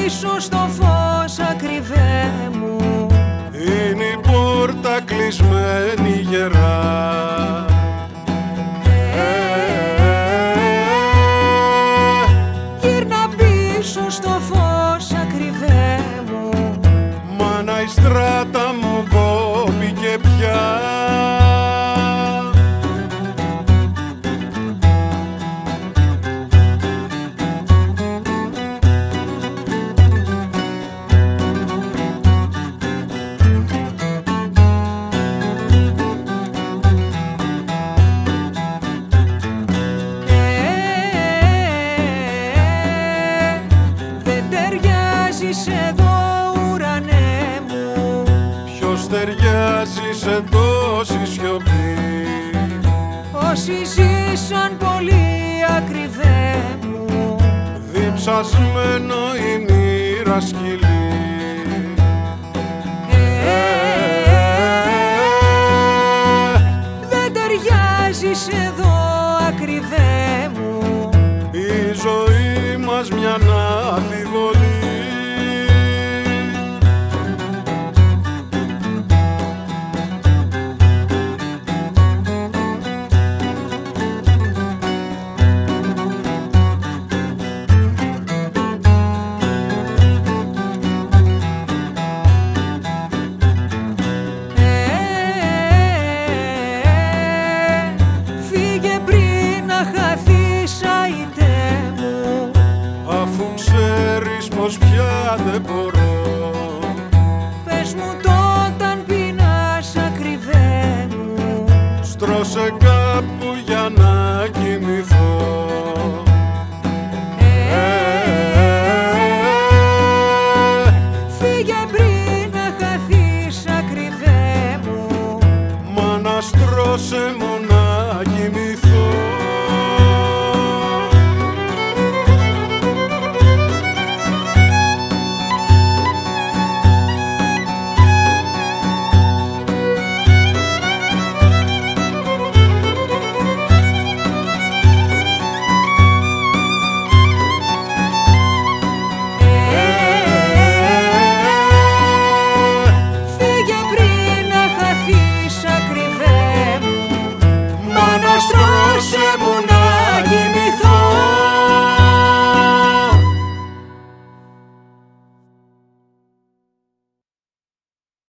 πίσω στο φως ακριβέ μου. Είναι η πόρτα κλεισμένη γερά. Γύρνα πίσω στο φως ακριβέ μου. Μάνα η στράτα μου κόπηκε πια. Εδώ ουρανέ μου, ποιος ταιριάζει σε τόση σιωπή. όσοι ζήσαν πολύ ακριβέ μου. Διψασμένο η μοίρα σκυλί.